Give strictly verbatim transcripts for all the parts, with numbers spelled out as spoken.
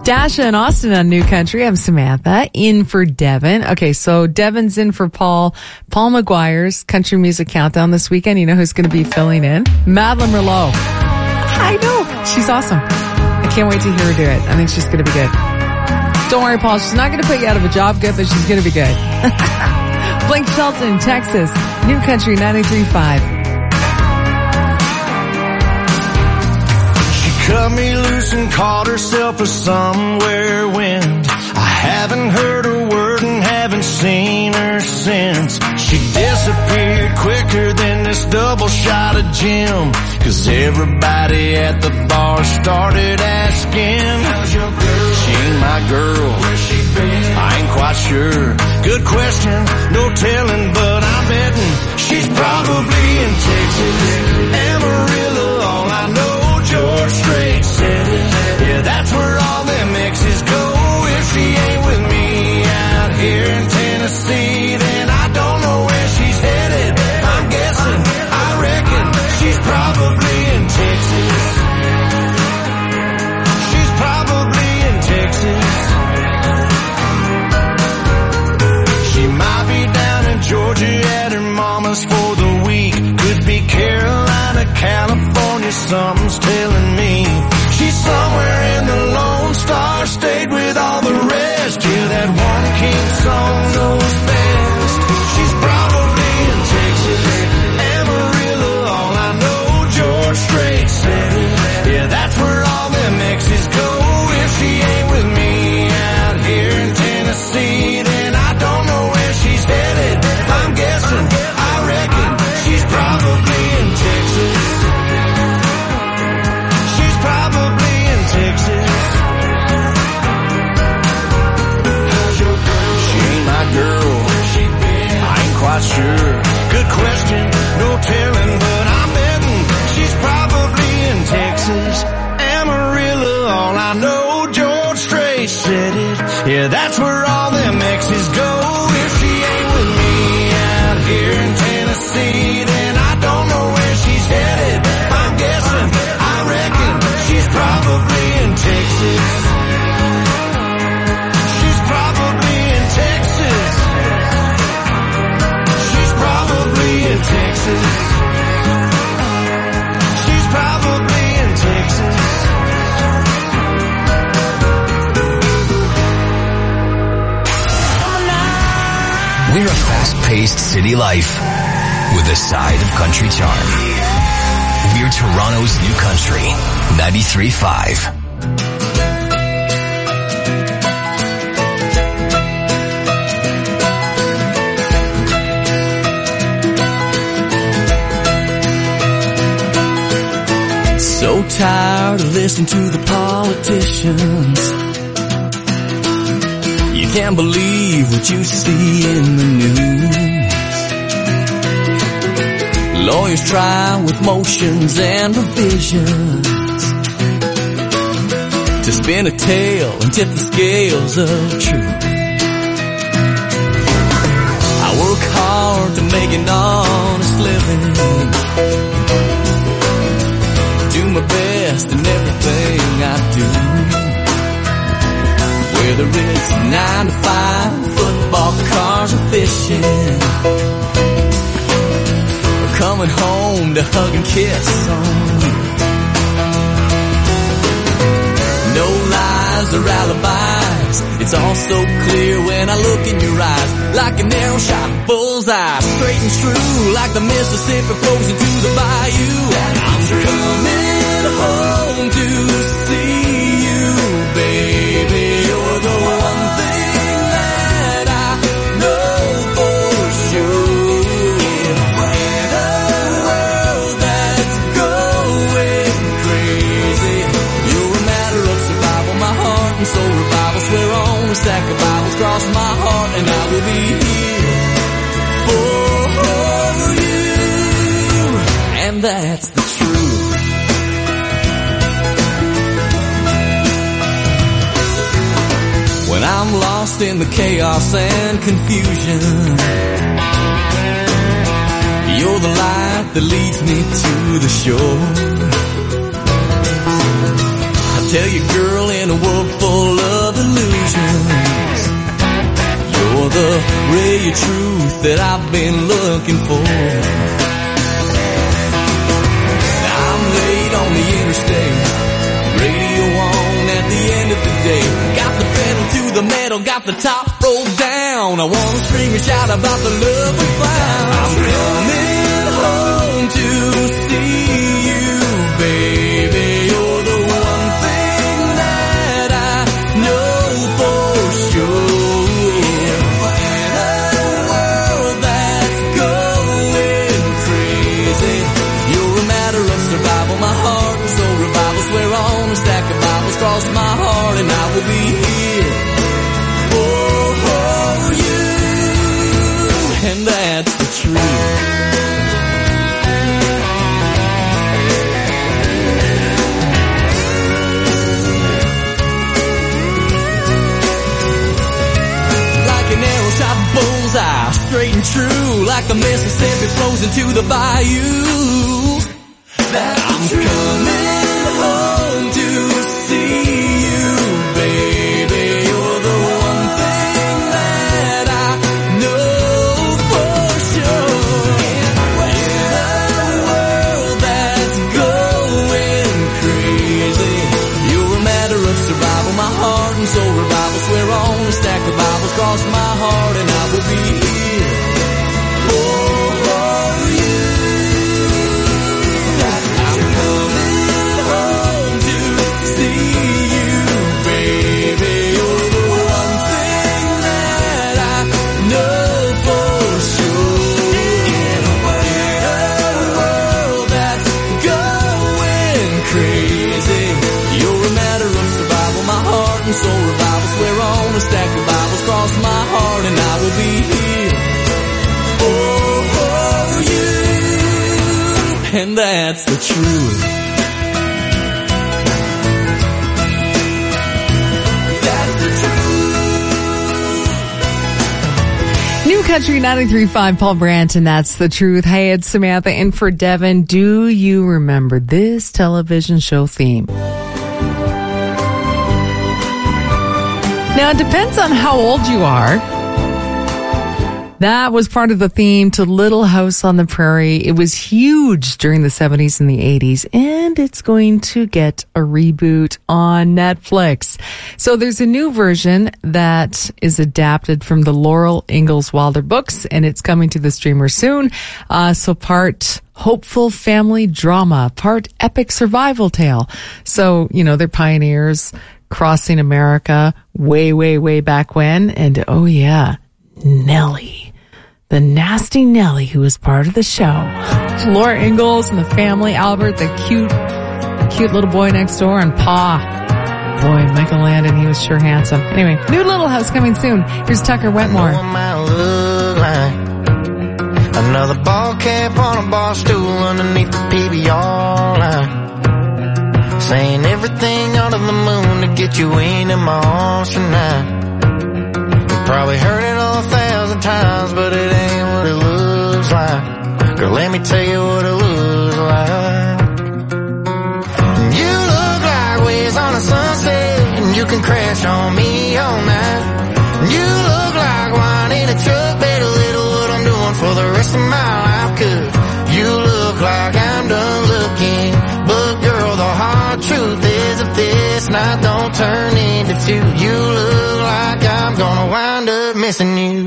Dasha and Austin on New Country. I'm Samantha, in for Devin. Okay, so Devin's in for Paul. Paul McGuire's Country Music Countdown this weekend. You know who's going to be filling in? Madeline Merlot. I know. She's awesome. I can't wait to hear her do it. I think she's going to be good. Don't worry, Paul. She's not going to put you out of a job good, but she's going to be good. Blake Shelton, Texas. New Country ninety-three point five. Cut me loose and caught herself a somewhere wind. I haven't heard a word and haven't seen her since. She disappeared quicker than this double shot of gin. Cause everybody at the bar started asking, how's your girl? She ain't my girl. Where's she been? I ain't quite sure. Good question, no telling, but I'm betting she's probably in Texas. Amarillo, all I know. George Strait said it. Yeah, that's where all them exes go. If she ain't with me out here in Tennessee, then I don't know where she's headed. I'm guessing, I reckon she's probably in Texas. She's probably in Texas. She might be down in Georgia at her mama's for the week. Could be Carolina, California, something's telling me she's somewhere in the Lone Star State with all the rest. Yeah, that one king song knows best. She's probably in Texas. Amarillo, all I know, George Strait said it. Yeah, that's where all them exes go. If she ain't with me out here in Tennessee, then I don't know where she's headed. I'm guessing, I reckon she's probably in Texas. Probably in Texas. How's your girl? She ain't my girl. Where's she been? I ain't quite sure. Good question, no telling, but I'm betting she's probably in Texas. Amarillo, all I know, George Strait said it. Yeah, that's where all them exes go. If she ain't with me out here in Tennessee, then I don't know where she's headed. I'm guessing, I reckon she's probably in Texas. She's probably in Texas. She's probably in Texas. She's probably in Texas. We're a fast-paced city life with a side of country charm. We're Toronto's New Country, ninety-three point five. So tired of listening to the politicians. You can't believe what you see in the news. Lawyers try with motions and revisions to spin a tale and tip the scales of truth. I work hard to make an honest living, do my best in everything I do. Whether it's nine to five, football, cars, or fishing, coming home to hug and kiss on you. No lies or alibis, it's all so clear when I look in your eyes. Like an arrow shot bullseye, straight and true, like the Mississippi flows into the bayou. I'm coming home to see you, baby. You're the one thing that I know for sure. Soul revival, swear on a stack of Bibles, cross my heart, and I will be here for you. And that's the truth. When I'm lost in the chaos and confusion, you're the light that leads me to the shore. Tell you, girl, in a world full the ray of truth that I've been looking for. I'm late on the interstate, radio on at the end of the day. Got the pedal to the metal, got the top rolled down. I wanna scream and shout about the love we found. I'm coming home to see you, baby. You're the one thing that I know for sure. In a world that's going crazy, you're a matter of survival. My heart and soul revival. Swear on a stack of Bibles, cross my heart and I will be here for you. And that's the truth. Bullseye, straight and true, like the Mississippi flows into the bayou. That's I'm coming home to see you, baby. You're the one thing that I know for sure. In a world that's going crazy, you're a matter of survival. My heart and soul revival. Swear on a stack of Bibles, cross my heart and I will be here for you. I'm coming home to see you, baby. You're the one thing that I know for sure. In a world that's going crazy, you're a matter of survival. My heart and soul revival. Swear on a stack of Bibles, cross my heart and I will be here for you. And that's the truth. That's the truth. New Country ninety-three point five, Paul Brandt, and that's the truth. Hey, it's Samantha in for Devin. Do you remember this television show theme? Now, it depends on how old you are. That was part of the theme to Little House on the Prairie. It was huge during the seventies and the eighties, and it's going to get a reboot on Netflix. So there's a new version that is adapted from the Laurel Ingalls Wilder books, and it's coming to the streamer soon. Uh, so part hopeful family drama, part epic survival tale. So, you know, they're pioneers crossing America way, way, way back when. And oh yeah, Nellie, the nasty Nellie who was part of the show. Laura Ingalls and the family, Albert, the cute, cute little boy next door, and Pa. Boy, Michael Landon, he was sure handsome. Anyway, new Little House coming soon. Here's Tucker Wetmore. Another ball cap on a bar stool underneath the P B R line. Saying everything under the moon to get you in in my arms tonight. You probably heard it all a thousand times, but it ain't what it looks like. Girl, let me tell you what it looks like. You look like waves on a sunset, and you can crash on me all night. You look like wine in a truck, better little what I'm doing for the rest of my life. Cause you look like I'm done looking, but girl, the hard truth is if this night don't turn into two, you look like I'm gonna wind up missing you.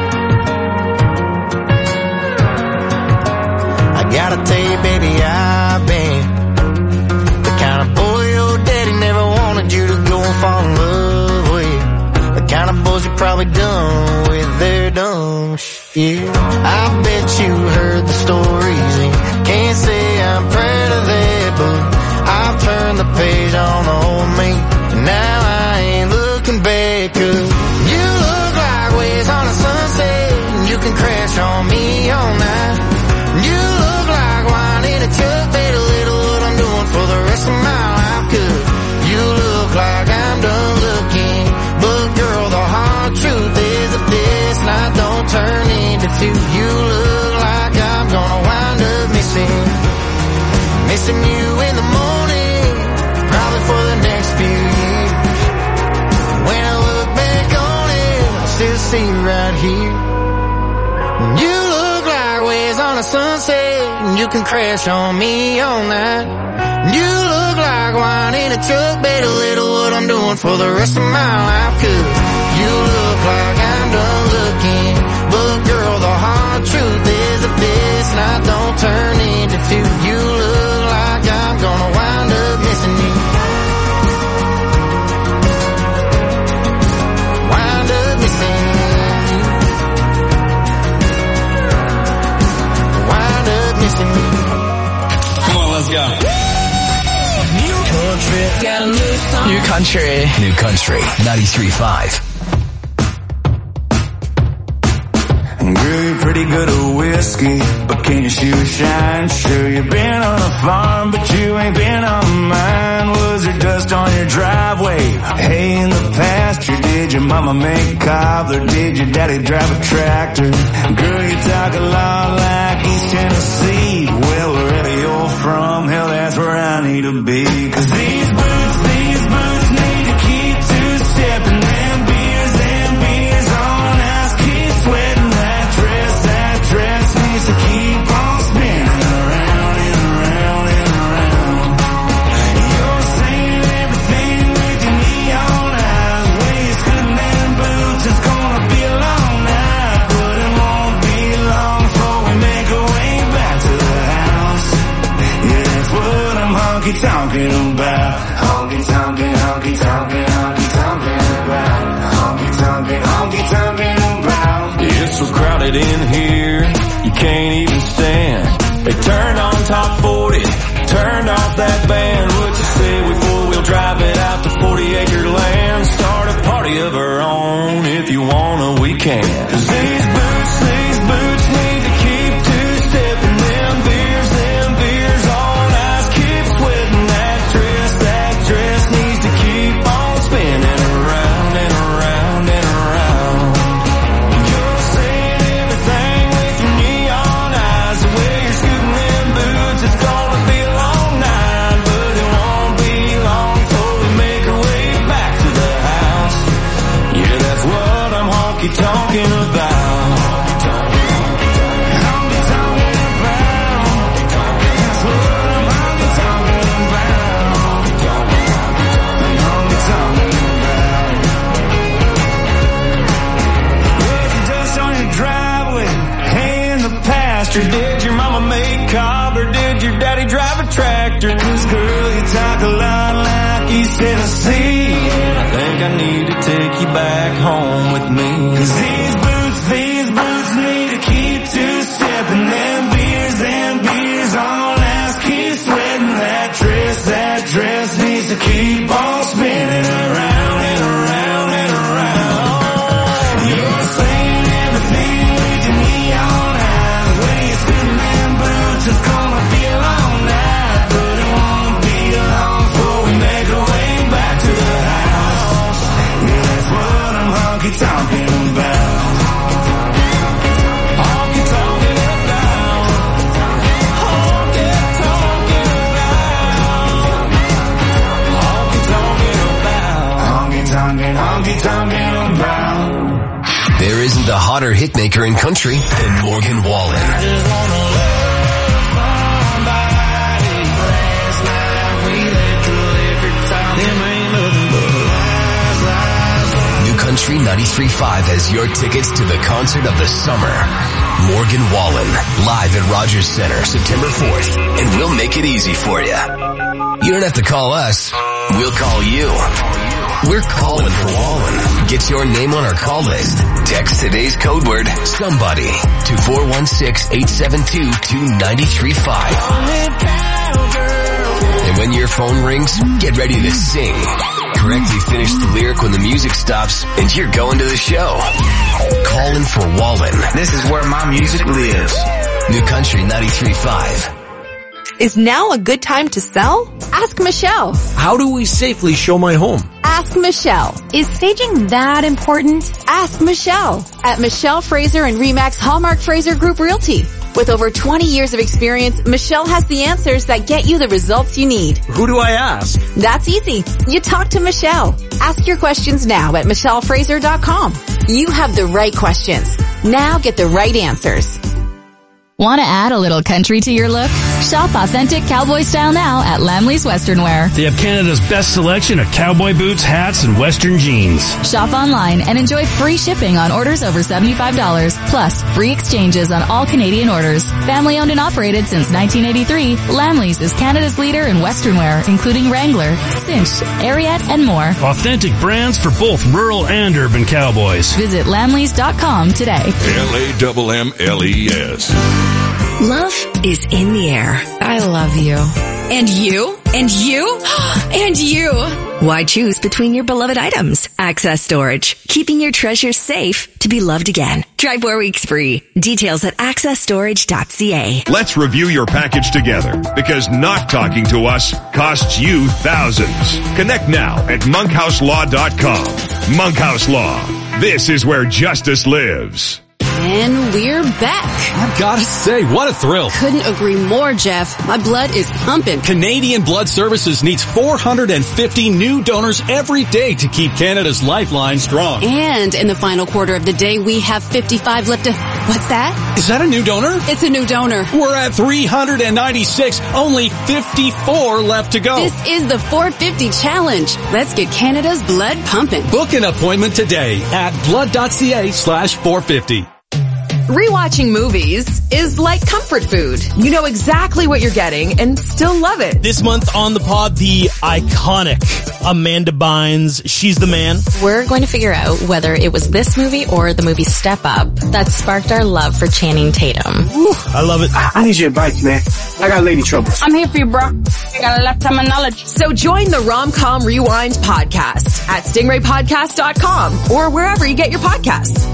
I gotta tell you, baby, I've been the kind of boy your daddy never wanted you to go and fall in love with. The kind of boys you probably done with their dumb shit. I bet you heard the stories and can't say I'm proud of that, but I've turned the page on the old me, and now I ain't looking back. Cause you look like waves on a sunset, and you can crash on me all night. You look like wine in a truck, better little what I'm doing for the rest of my life. Cause you look like I'm done looking, but girl, the hard truth is that this night don't turn into two. You look like I'm gonna wind up missing, missing you in the morning, probably for the next few years. When I look back on it, I still see right here. You look like waves on a sunset, and you can crash on me all night. You look like wine in a truck, bet a little what I'm doing for the rest of my life. Cause you look like I'm done looking, but girl, the hard truth is a this night don't turn into two. You look like I'm gonna wind up missing you. Wind up missing you. Wind up missing you. Come on, let's go. New country, got a new song. New country. New country. ninety-three point five. Girl, you're pretty good at whiskey, but can you shoot shine? Sure, you've been on a farm, but you ain't been on mine. Was there dust on your driveway? Hey, in the pasture, did your mama make cobbler? Did your daddy drive a tractor? Girl, you talk a lot like East Tennessee. Well, wherever you're from, hell, that's where I need to be. Cause these boots, these boots need to keep two-stepping. Them beers, them beers on ice, keep sweating. Dress needs to keep on spinning around and around and around. You're saying everything with your neon eyes. Waist good and boots, it's gonna be a long night, but it won't be long before we make our way back to the house. Yeah, that's what I'm honky-tonking about. Honky-tonking, honky-tonking, honky-tonking about. Honky-tonking, honky-tonking about. It's so crowded in here, you can't even stand. They turned on top forty, turned off that band. What you say we four-wheel drive it out to forty acre land? Start a party of our own, if you wanna we can. Cause these boots, these boots need to keep two-stepping. Them beers, them beers on ice, keep sweating. That dress, that dress needs to keep on spinning around and around and around. You're saying everything with your neon eyes. The way you're scooting them boots, it's gonna be a long night, but it won't be long before we make our way back to the house. Yeah, that's what I'm honky-tonking about. Honky-tonking about. That's what I'm honky-tonking about. Honky-tonking about. Was the dust on your driveway? Hey, in the pasture, did your mama make cobbler? Did your daddy drive a tractor? Cause girl, you talk a lot like East Tennessee, and I think I need to take you back home with me. Cause these boots, these boots need to keep two-stepping. Them beers, them beers on ice, keep sweating. That dress, that dress needs to keep on spinning around and around and around. You're saying everything with your neon eyes. When you're spinning them boots, it's gonna be a long night, but it won't be long before we make our way back to the house. Yeah, that's what I'm honky-tonking about. Honky-tonking about. Honky-tonking about. Honky-tonking about. Honky-tonking, honky-tonking about. There isn't a hotter hitmaker in country than Morgan Wallen. Just wanna love somebody. Last night we let the liquor talk. Them ain't nothing but lies, lies, lies. New Country ninety-three point five has your tickets to the concert of the summer. Morgan Wallen, live at Rogers Center, September fourth, and we'll make it easy for you. You don't have to call us. We'll call you. We're calling for Wallen. Get your name on our call list. Text today's code word, somebody, to four one six, eight seven two, two nine three five. And when your phone rings, get ready to sing. Correctly finish the lyric when the music stops, and you're going to the show. Calling for Wallen. This is where my music lives. New Country ninety-three point five. Is now a good time to sell? Ask Michelle. How do we safely show my home? Ask Michelle. Is staging that important? Ask Michelle at Michelle Fraser and Remax Hallmark Fraser Group Realty. With over twenty years of experience, Michelle has the answers that get you the results you need. Who do I ask? That's easy. You talk to Michelle. Ask your questions now at michelle fraser dot com. You have the right questions. Now get the right answers. Want to add a little country to your look? Shop authentic cowboy style now at Lamley's Western Wear. They have Canada's best selection of cowboy boots, hats, and Western jeans. Shop online and enjoy free shipping on orders over seventy-five dollars, plus free exchanges on all Canadian orders. Family owned and operated since nineteen eighty-three, Lamley's is Canada's leader in Western wear, including Wrangler, Cinch, Ariat, and more. Authentic brands for both rural and urban cowboys. Visit lamleys dot com today. L A M M L E S. Love is in the air. I love you. And you? And you? And you? Why choose between your beloved items? Access Storage. Keeping your treasures safe to be loved again. Try four weeks free. Details at access storage dot c a. Let's review your package together, because not talking to us costs you thousands. Connect now at monkhouse law dot com. Monkhouse Law. This is where justice lives. And we're back. I've got to say, what a thrill. Couldn't agree more, Jeff. My blood is pumping. Canadian Blood Services needs four hundred fifty new donors every day to keep Canada's lifeline strong. And in the final quarter of the day, we have fifty-five left to... What's that? Is that a new donor? It's a new donor. We're at three hundred ninety-six, only fifty-four left to go. This is the four fifty challenge. Let's get Canada's blood pumping. Book an appointment today at blood dot c a slash four fifty. Rewatching movies is like comfort food. You know exactly what you're getting and still love it. This month on the pod, the iconic Amanda Bynes, She's the Man. We're going to figure out whether it was this movie or the movie Step Up that sparked our love for Channing Tatum. Whew, I love it. I need your advice, man. I got lady trouble. I'm here for you, bro. I got a lifetime of knowledge. So join the Rom-Com Rewind podcast at stingray podcast dot com or wherever you get your podcasts.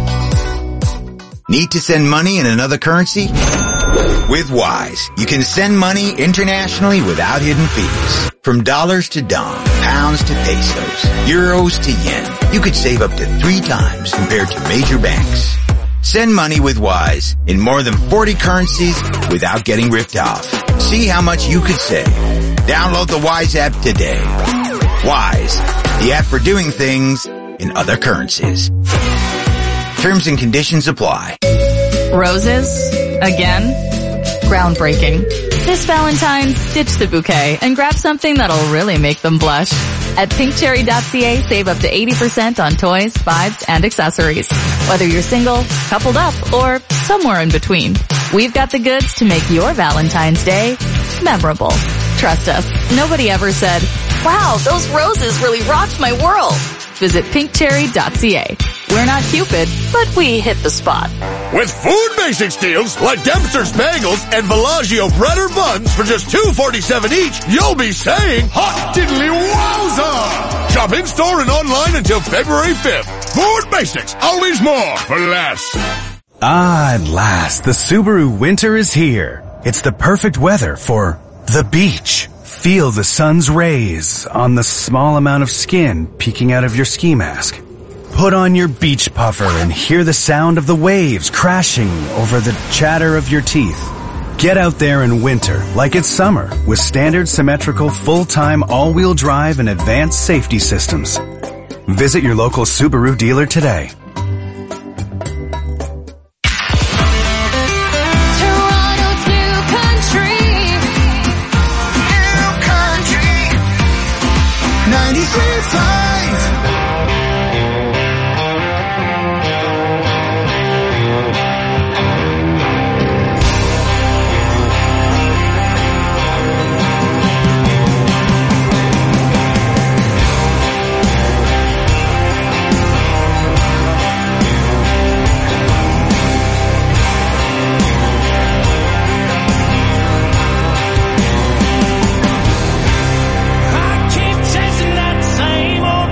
Need to send money in another currency? With Wise, you can send money internationally without hidden fees. From dollars to dong, pounds to pesos, euros to yen, you could save up to three times compared to major banks. Send money with Wise in more than forty currencies without getting ripped off. See how much you could save. Download the Wise app today. Wise, the app for doing things in other currencies. Terms and conditions apply. Roses? Again? Groundbreaking. This Valentine's, ditch the bouquet and grab something that'll really make them blush. At pink cherry dot c a, save up to eighty percent on toys, vibes, and accessories. Whether you're single, coupled up, or somewhere in between, we've got the goods to make your Valentine's Day memorable. Trust us, nobody ever said, wow, those roses really rocked my world. Visit pink cherry dot c a. We're not Cupid, but we hit the spot. With Food Basics deals like Dempster's Bagels and Bellagio Bread or Buns for just two forty-seven each, you'll be saying, hot diddly wowza! Shop in-store and online until February fifth. Food Basics, always more for less. Ah, at last, the Subaru winter is here. It's the perfect weather for the beach. Feel the sun's rays on the small amount of skin peeking out of your ski mask. Put on your beach puffer and hear the sound of the waves crashing over the chatter of your teeth. Get out there in winter like it's summer with standard symmetrical full-time all-wheel drive and advanced safety systems. Visit your local Subaru dealer today. Toronto's new country. New country. ninety-three point five. I keep chasing that same old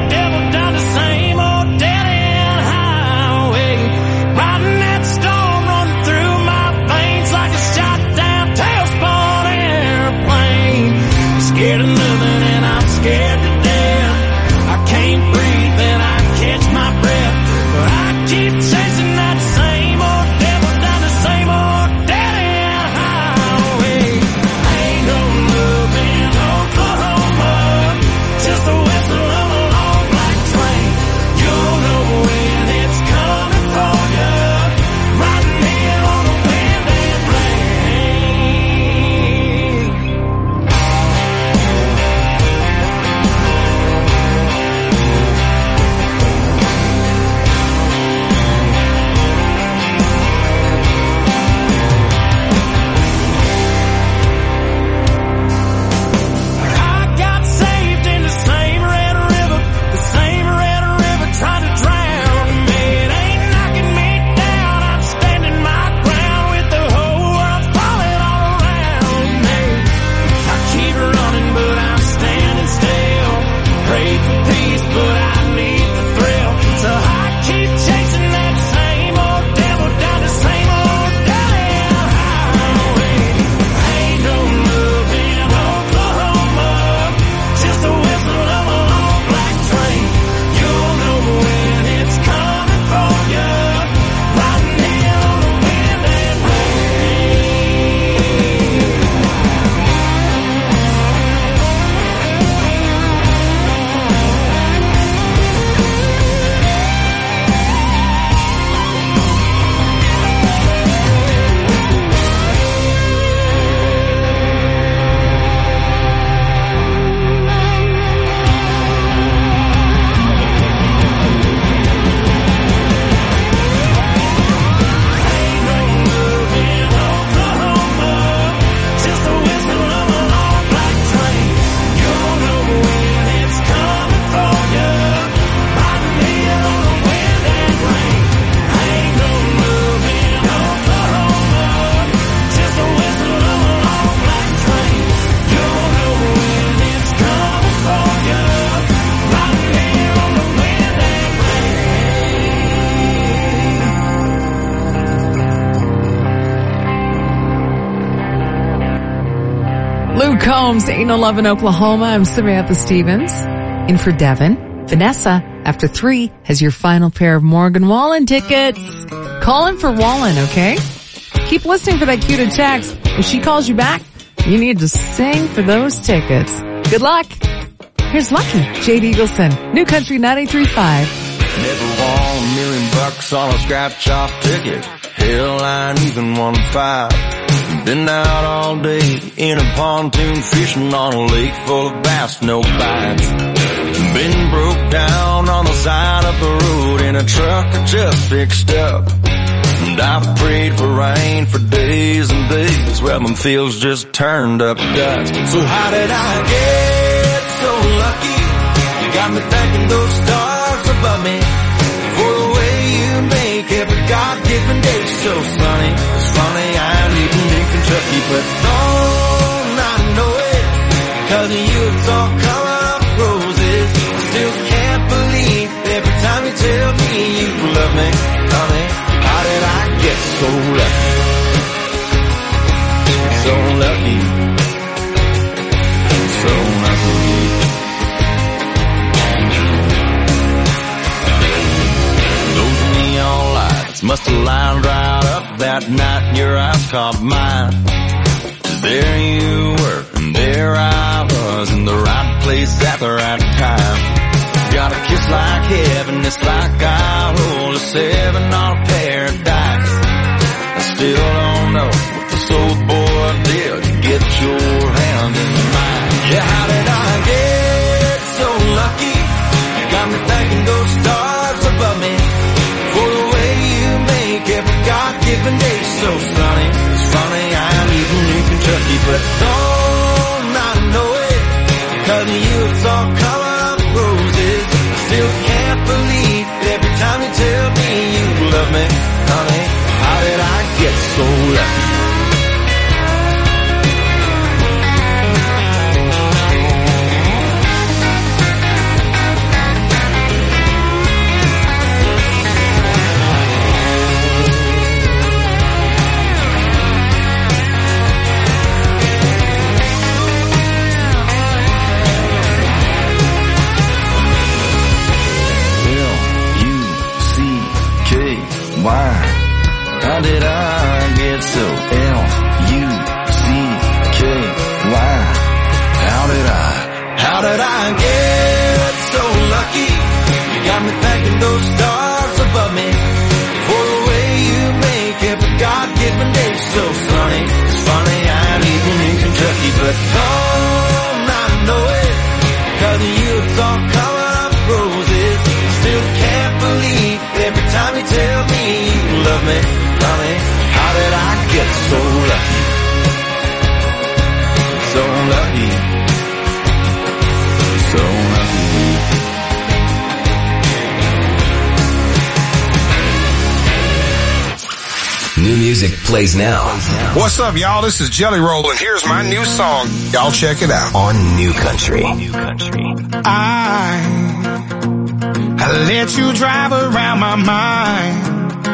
Luke Combs, Ain't No Love in Oklahoma. I'm Samantha Stevens. In for Devin. Vanessa, after three, has your final pair of Morgan Wallen tickets. Call in for Wallen, okay? Keep listening for that cue to text. If she calls you back, you need to sing for those tickets. Good luck. Here's Lucky, Jade Eagleson, New Country ninety-three point five. Never won a million bucks on a scratch-off ticket. Hell, I ain't even won five. Been out all day in a pontoon fishing on a lake full of bass, no bites. Been broke down on the side of the road in a truck I just fixed up. And I've prayed for rain for days and days. Well, them fields just turned up dust. So how did I get so lucky? You got me thanking those stars above me for the way you make every God-given day so sunny. It's funny, I'm leaving in Kentucky, but don't I know it? Cause of you it's all color of roses. Still can't believe every time you tell me you love me, honey. How did I get so lucky? So lucky. So lucky. Those neon lights must have lined right up that night and your eyes caught mine. There you were, and there I was, in the right place at the right time. Got a kiss like heaven, it's like I hold a seven on paradise. I still don't know what the soul boy did to get your hand in mine. Yeah, how did I get so lucky? You got me thanking those stars above me for the way you make every God-given day so sunny. It's funny, I'm even in Kentucky, but don't I know it? Cause of you it's all color of roses. Still can't believe every time you tell me you love me, honey. How did I get so lucky? Why? How did I get so L U C K Y? How did I, how did I get so lucky? You got me thanking those stars above me for the way you make every God-given day so sunny. It's funny, I'm even in Kentucky, but don't I know it? Cause of you it's all color of roses. Still can't believe every time you tell me you love me, honey. How did I get so lucky? So lucky. So lucky. New music plays now. What's up, y'all? This is Jelly Roll, and here's my new song. Y'all check it out. On New Country. New Country. I I let you drive around my mind.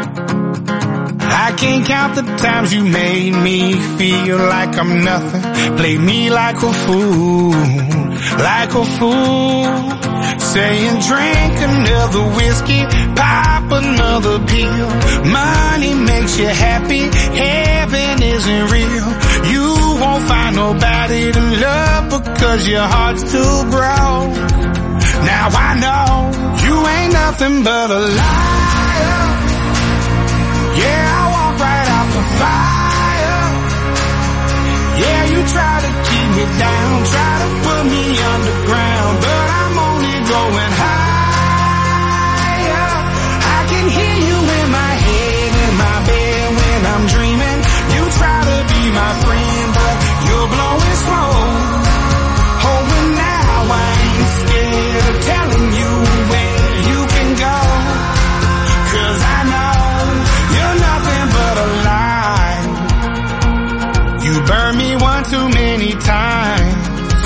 I can't count the times you made me feel like I'm nothing. Play me like a fool, like a fool. Saying drink another whiskey, pop another pill. Money makes you happy, heaven isn't real. You won't find nobody to love because your heart's too broke. Now I know you ain't nothing but a liar. Yeah, I walk right out the fire. Yeah, you try to keep me down, try to put me underground, but I'm only going higher. I can hear you in my head, in my bed when I'm dreaming. You try to be my friend, but you're blowing smoke. Oh, and now I ain't scared of telling you where you can go. Cause I know you're nothing but a lie. You burned me one too many times,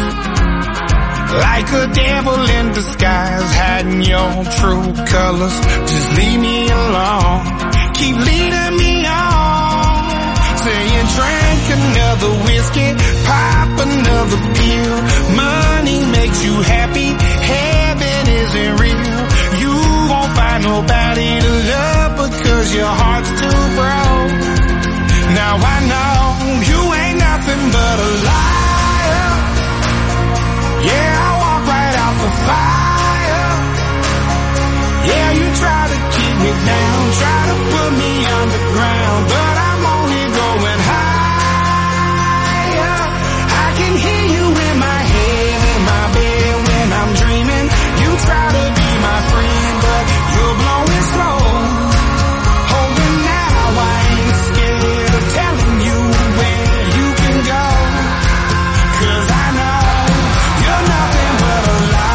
like a devil in disguise, hiding your true colors. Just leave me alone, keep leading me on, saying drink another whiskey, pop another pill. Money makes you happy, heaven isn't real. You won't find nobody to love because your heart's too broke. Now I know you ain't nothing but a liar. Yeah, I walk right out the fire. Yeah, you try to keep me down, try to put me underground, but I'm only going higher. I can hear you in my head, in my bed when I'm dreaming. You try to be my friend, but you're blowing slow. Oh, and now I ain't scared of telling you where you can go, 'cause I know you're nothing but a lie.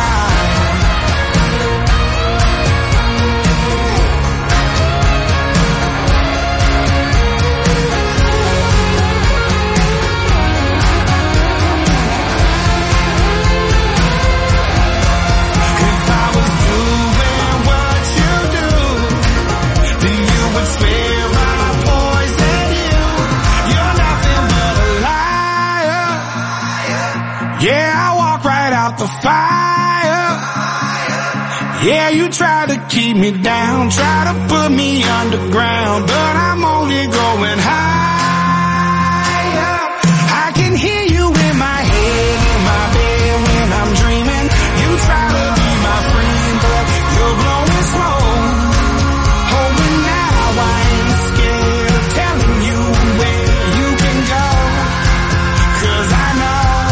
Yeah, I walk right out the fire. Yeah, you try to keep me down, try to put me underground, but I'm only going higher. I can hear you in my head, in my bed when I'm dreaming. You try to be my friend, but you're blowing slow. Oh, and now I ain't scared of telling you where you can go, 'cause I know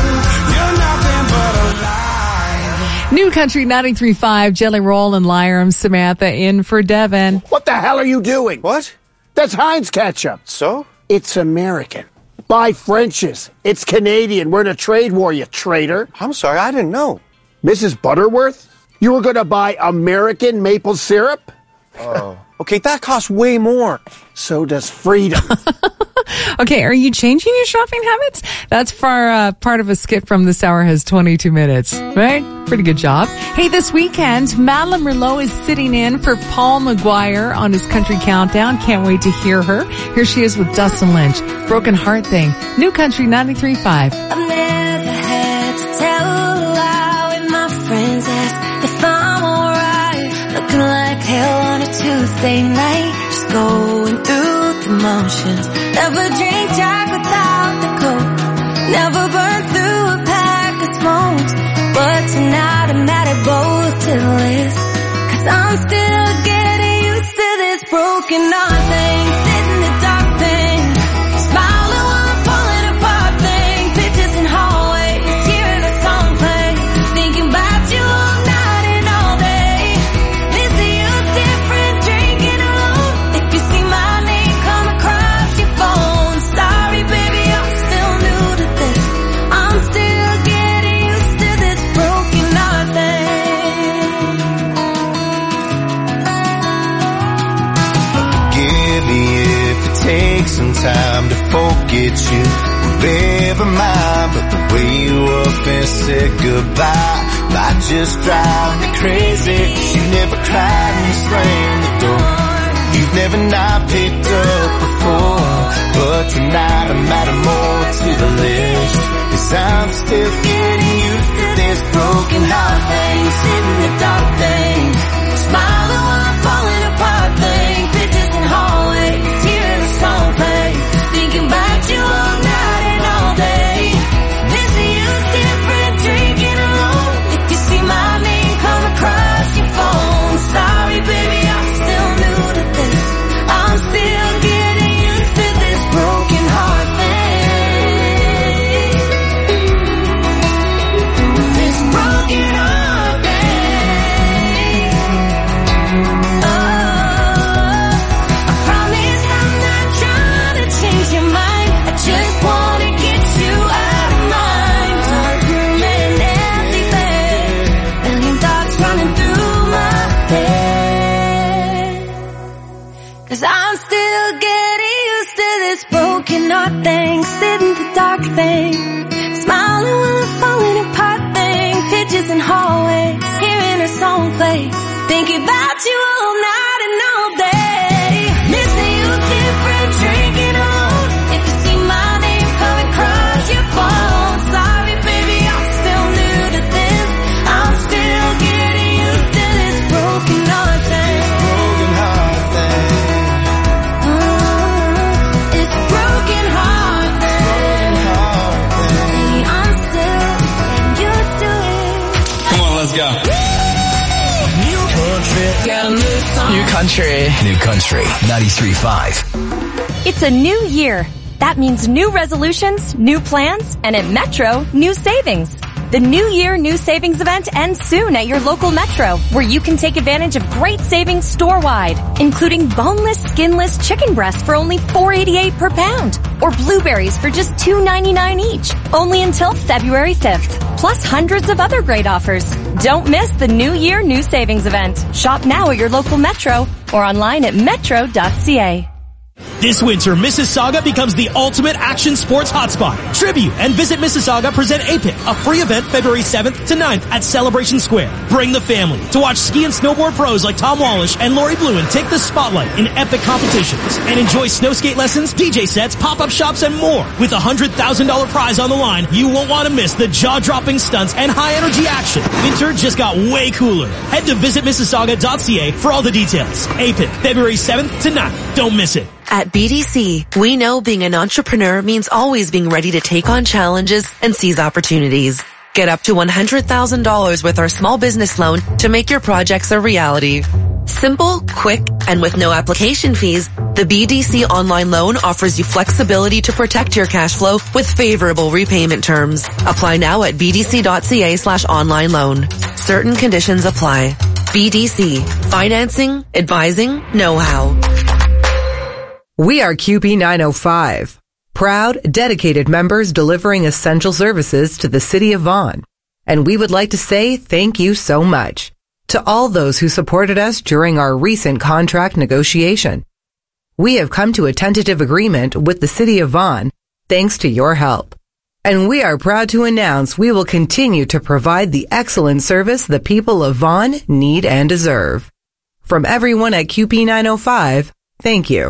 New Country ninety-three point five, Jelly Roll and Liar. I'm Samantha in for Devin. What the hell are you doing? What? That's Heinz ketchup. So? It's American. Buy French's. It's Canadian. We're in a trade war, you traitor. I'm sorry, I didn't know. Missus Butterworth? You were going to buy American maple syrup? Oh. Okay, that costs way more. So does freedom. Okay, are you changing your shopping habits? That's for uh, part of a skit from This Hour Has twenty-two minutes, right? Pretty good job. Hey, this weekend, Madeline Merlot is sitting in for Paul McGuire on his Country Countdown. Can't wait to hear her. Here she is with Dustin Lynch. Broken Heart Thing. New Country ninety-three point five. I've never had to tell a lie when my friends ask if I'm alright. Looking like hell on a Tuesday night, just going through the motions. Never drink Jack without the coke, never burn through a pack of smokes. But tonight I'm mad at both till this, 'cause I'm still getting used to this broken heart thing. Sit in the dark thing, smiling while I'm falling apart thing. Pictures in hallways, hearing a song play, thinking about you all night and all day. Missing you different, drinking alone. If you see my name come across your phone, sorry baby, I'm still new to this. I'm still getting used to this broken heart thing. Forgive me if it takes some time to forget you. Wherever mine, but the way you up and said goodbye might just drive me crazy. You never cried and slammed the door. You've never not picked up before, but tonight I'm adding more to the list, 'cause I'm still getting used to this broken heart thing. Sitting in the dark thing, smiling while I'm falling apart thing. Pictures in hallways, hearing a song play, thinking about you all night and all day. Missing you's different, drinking alone. If you see my name come across your phone, sorry baby, I'm still new to this. I'm still getting used to this broken heart thing. This broken heart thing. go. New country. Got a new song. New country. New country. ninety-three point five. It's a new year. That means new resolutions, new plans, and at Metro, new savings. The New Year New Savings event ends soon at your local Metro, where you can take advantage of great savings store-wide, including boneless, skinless chicken breasts for only four eighty-eight per pound, or blueberries for just two ninety-nine each, only until February fifth, plus hundreds of other great offers. Don't miss the New Year New Savings event. Shop now at your local Metro or online at metro dot c a. This winter, Mississauga becomes the ultimate action sports hotspot. Tribute and Visit Mississauga present A P I C, a free event February seventh to ninth at Celebration Square. Bring the family to watch ski and snowboard pros like Tom Wallish and Lori Bluin take the spotlight in epic competitions and enjoy snow skate lessons, D J sets, pop-up shops, and more. With a one hundred thousand dollars prize on the line, you won't want to miss the jaw-dropping stunts and high-energy action. Winter just got way cooler. Head to visit mississauga dot c a for all the details. A P I C, February seventh to ninth. Don't miss it. At B D C, we know being an entrepreneur means always being ready to take on challenges and seize opportunities. Get up to one hundred thousand dollars with our small business loan to make your projects a reality. Simple, quick, and with no application fees, the B D C online loan offers you flexibility to protect your cash flow with favorable repayment terms. Apply now at b d c dot c a slash online loan. Certain conditions apply. B D C. Financing, advising, know-how. We are Q P nine oh five, proud, dedicated members delivering essential services to the city of Vaughan. And we would like to say thank you so much to all those who supported us during our recent contract negotiation. We have come to a tentative agreement with the city of Vaughan thanks to your help. And we are proud to announce we will continue to provide the excellent service the people of Vaughan need and deserve. From everyone at Q P nine oh five, thank you.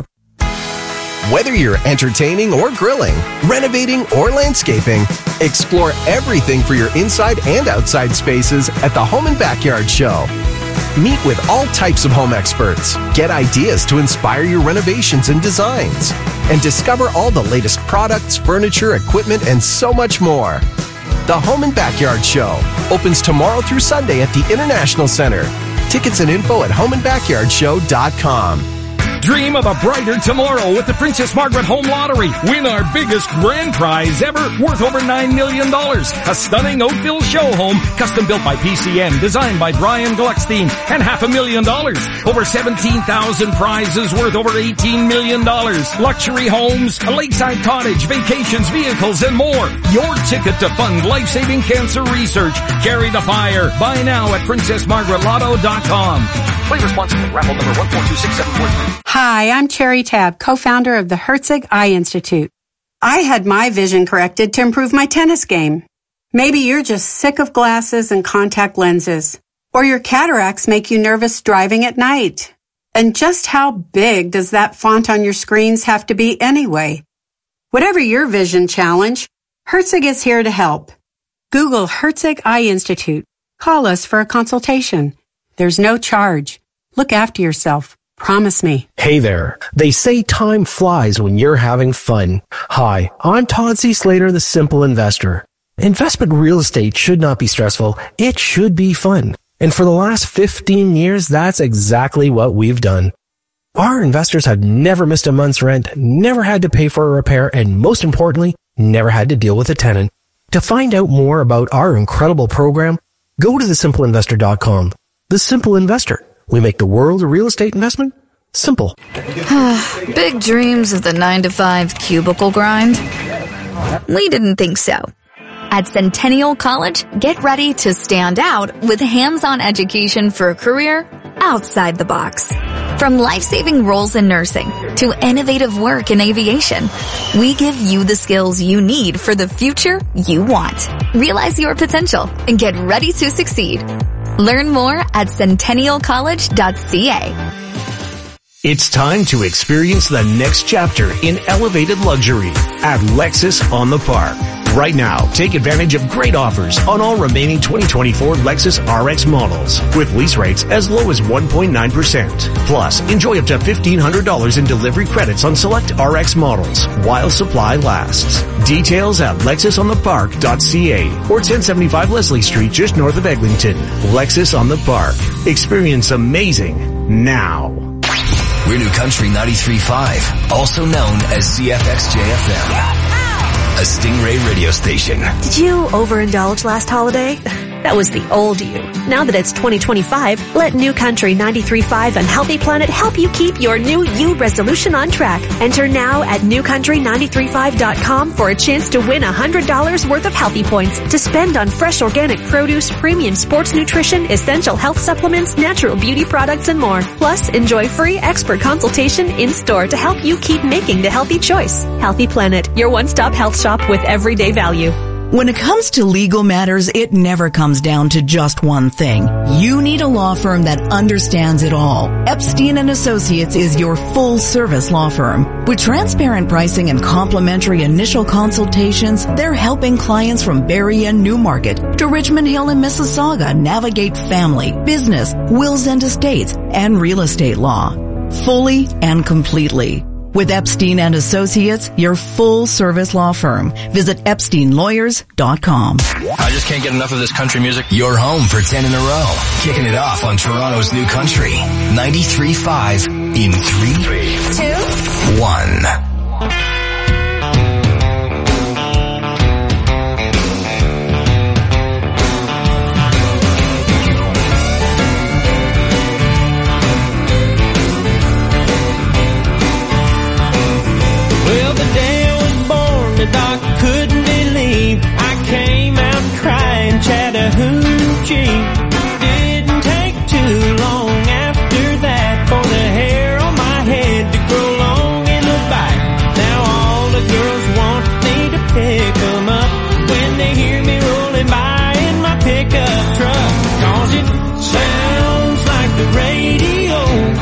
Whether you're entertaining or grilling, renovating or landscaping, explore everything for your inside and outside spaces at the Home and Backyard Show. Meet with all types of home experts, get ideas to inspire your renovations and designs, and discover all the latest products, furniture, equipment, and so much more. The Home and Backyard Show opens tomorrow through Sunday at the International Center. Tickets and info at home and backyard show dot com. Dream of a brighter tomorrow with the Princess Margaret Home Lottery. Win our biggest grand prize ever, worth over nine million dollars. A stunning Oakville show home, custom built by P C N, designed by Brian Gluckstein, and half a million dollars. Over seventeen thousand prizes worth over eighteen million dollars. Luxury homes, a lakeside cottage, vacations, vehicles, and more. Your ticket to fund life-saving cancer research. Carry the fire. Buy now at princess margaret lotto dot com. Play responsibly. Raffle number one four two six seven four three. Hi, I'm Cherry Tabb, co-founder of the Herzig Eye Institute. I had my vision corrected to improve my tennis game. Maybe you're just sick of glasses and contact lenses, or your cataracts make you nervous driving at night. And just how big does that font on your screens have to be anyway? Whatever your vision challenge, Herzig is here to help. Google Herzig Eye Institute. Call us for a consultation. There's no charge. Look after yourself. Promise me. Hey there. They say time flies when you're having fun. Hi, I'm Todd C. Slater, the Simple Investor. Investment real estate should not be stressful. It should be fun. And for the last fifteen years, that's exactly what we've done. Our investors have never missed a month's rent, never had to pay for a repair, and most importantly, never had to deal with a tenant. To find out more about our incredible program, go to the simple investor dot com. The Simple Investor. We make the world of real estate investment simple. Big dreams of the nine to five cubicle grind? We didn't think so. At Centennial College, get ready to stand out with hands-on education for a career outside the box. From life-saving roles in nursing to innovative work in aviation, we give you the skills you need for the future you want. Realize your potential and get ready to succeed. Learn more at centennial college dot c a. It's time to experience the next chapter in elevated luxury at Lexus on the Park. Right now, take advantage of great offers on all remaining twenty twenty-four Lexus R X models with lease rates as low as one point nine percent. Plus, enjoy up to fifteen hundred dollars in delivery credits on select R X models while supply lasts. Details at lexus on the park dot c a or ten seventy-five Leslie Street just north of Eglinton. Lexus on the Park. Experience amazing now. We're New Country ninety-three point five, also known as C F X J F M, a Stingray radio station. Did you overindulge last holiday? That was the old you. Now that it's twenty twenty-five, let New Country ninety-three point five and Healthy Planet help you keep your new you resolution on track. Enter now at new country nine three five dot com for a chance to win one hundred dollars worth of healthy points to spend on fresh organic produce, premium sports nutrition, essential health supplements, natural beauty products, and more. Plus, enjoy free expert consultation in-store to help you keep making the healthy choice. Healthy Planet, your one-stop health shop with everyday value. When it comes to legal matters, it never comes down to just one thing. You need a law firm that understands it all. Epstein and Associates is your full-service law firm. With transparent pricing and complimentary initial consultations, they're helping clients from Barrie and Newmarket to Richmond Hill and Mississauga navigate family, business, wills and estates, and real estate law. Fully and completely. With Epstein and Associates, your full-service law firm. Visit epstein lawyers dot com. I just can't get enough of this country music. You're home for ten in a row. Kicking it off on Toronto's New Country. ninety-three point five in three, two, one. Doc couldn't believe I came out crying Chattahoochee. Didn't take too long after that for the hair on my head to grow long in the back. Now all the girls want me to pick them up when they hear me rolling by in my pickup truck. Cause it sounds like the radio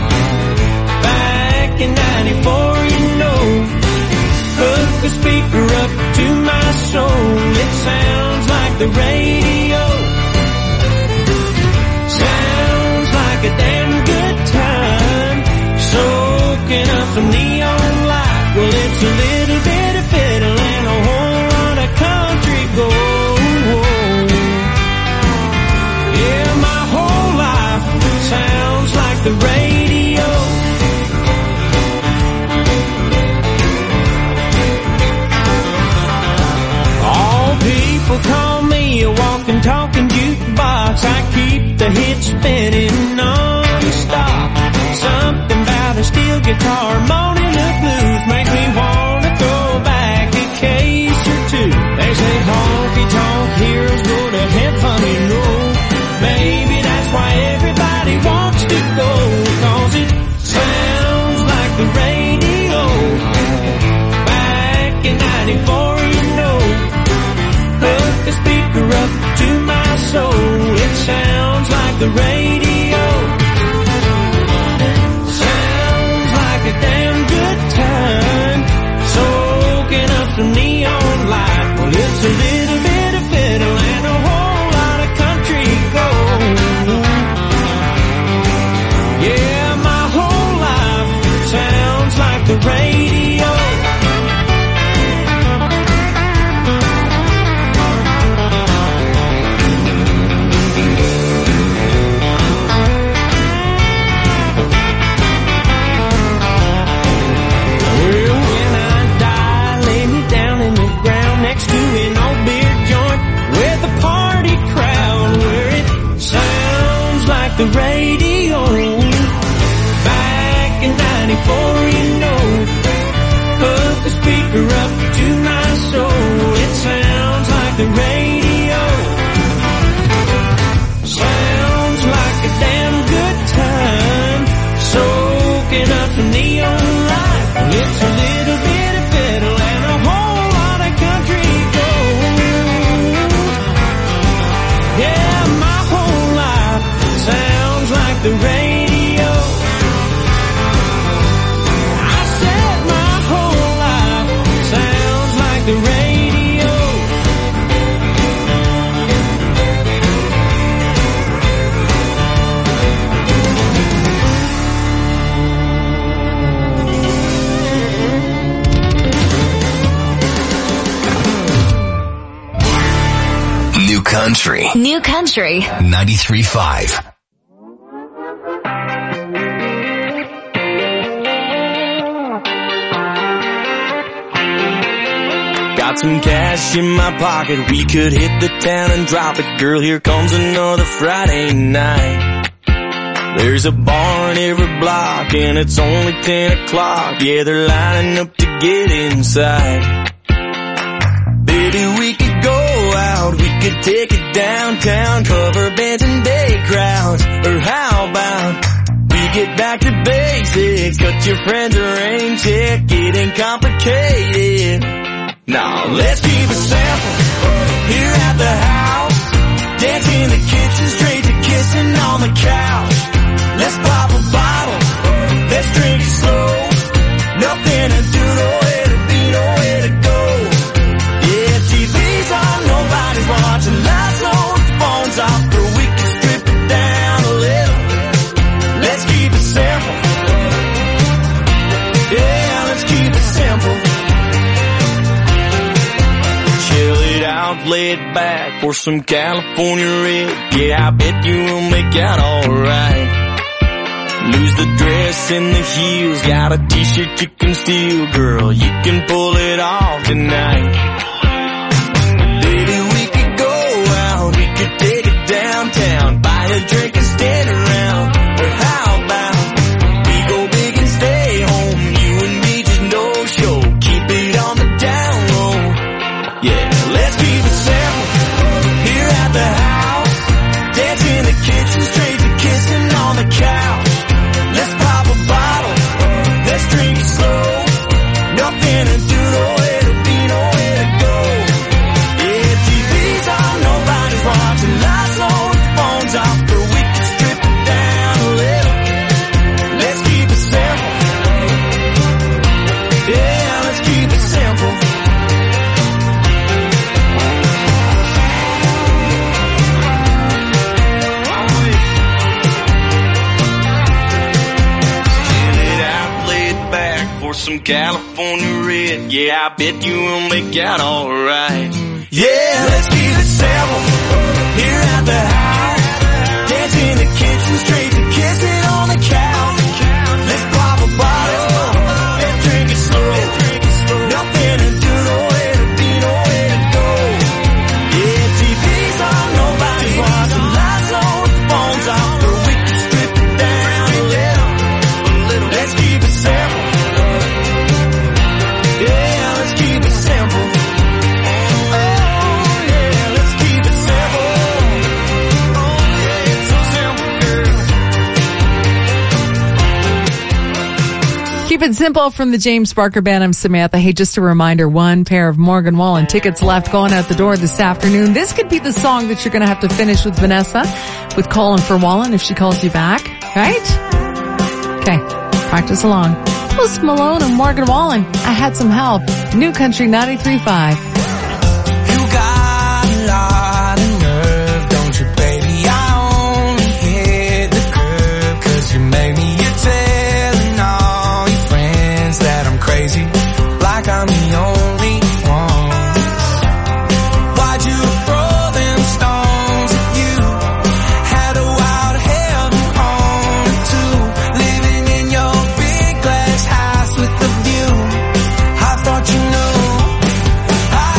back in ninety-four, you know. Hook the speaker up to my soul. It sounds like the radio. Sounds like a damn good time. Soaking up some neon light. Well, it's a little bit of fiddle and a whole lot of country gold. Yeah, my whole life sounds like the radio. People call me a walking, talking jukebox. I keep the hits spinning non-stop. Something about a steel guitar, moaning the blues, make me wanna go back a case or two. They say honky-tonk heroes go to heaven, you know. Maybe that's why everybody wants to go, cause it sounds like the radio. Back in ninety-four, you know. Hook the speaker up to my soul. It sounds like the radio. Sounds like a damn good time. Soaking up some neon light. Well, it's a little bit of fiddle and a whole lot of country gold. Yeah, my whole life sounds like the radio. Next to an old beer joint with a party crowd where it sounds like the radio. Back in ninety-four, you know. Put the speaker up to my soul. It sounds like the radio. Sounds like a damn good time. Soaking up some neon light. It's a little bit of fiddle and a whole the radio. I said my whole life sounds like the radio. country. New Country. ninety-three point five. Got some cash in my pocket, we could hit the town and drop it. Girl, here comes another Friday night. There's a bar in every block and it's only ten o'clock. Yeah, they're lining up to get inside. Baby, we could go out, we could take it downtown, cover bands and day crowds. Or how about we get back to basics, cut your friends a rain check, it ain't complicated. Now let's keep it simple here at the house. Dance in the kitchen, straight to kissing on the couch. Let's pop a bottle, let's drink it slow. Nothing to do, nowhere to be, nowhere to go. Yeah, T V's on, nobody's watching. Lights on, phones off, but we can strip it down a little. Let's keep it simple. Yeah, let's keep it simple. Chill it out, lay it back for some California red. Yeah, I bet you will make out alright. Lose the dress and the heels, got a t-shirt you can steal. Girl, you can pull it off tonight. Baby, we could go out, we could take it downtown, buy a drink and stand around. Or how about we go big and stay home, you and me just no show, keep it on the down low. Yeah, let's keep it simple here at the house. Dance in the kitchen, straight to kissing on the couch. Let's pop a bottle, let's drink it slow. Nothing to do, nowhere to be, nowhere to go. Yeah, T V's on, nobody's watching. Lights on, phones off, but we can strip it down a little. Let's keep it simple. Yeah, let's keep it simple. Some California red, yeah, I bet you will make out alright. Yeah, let's keep it simple here at the house. Dance in the kitchen, straight to kissing on the couch. Let's pop a bottle and drink it slow. Nothing to do, nowhere to be, nowhere to go. Yeah, T V's on, nobody's watching. Lights on, phones off, but we can strip it down a little. Let's keep it simple. Yeah, let's keep it simple. Oh, yeah, let's keep it simple. Oh, yeah, it's so simple, girl. Keep it simple from the James Barker Band. I'm Samantha. Hey, just a reminder, one pair of Morgan Wallen tickets left going out the door this afternoon. This could be the song that you're going to have to finish with Vanessa, with calling for Wallen if she calls you back, right? Okay, practice along. Post Malone and Morgan Wallen. I had some help. New Country ninety-three point five. You got a lot of nerve, don't you, baby? I only hit the curb 'cause you made me. You're telling all your friends that I'm crazy, like I'm the only one. Why'd you throw them stones at you? Had a wild head on it too, living in your big glass house with the view. I thought you knew I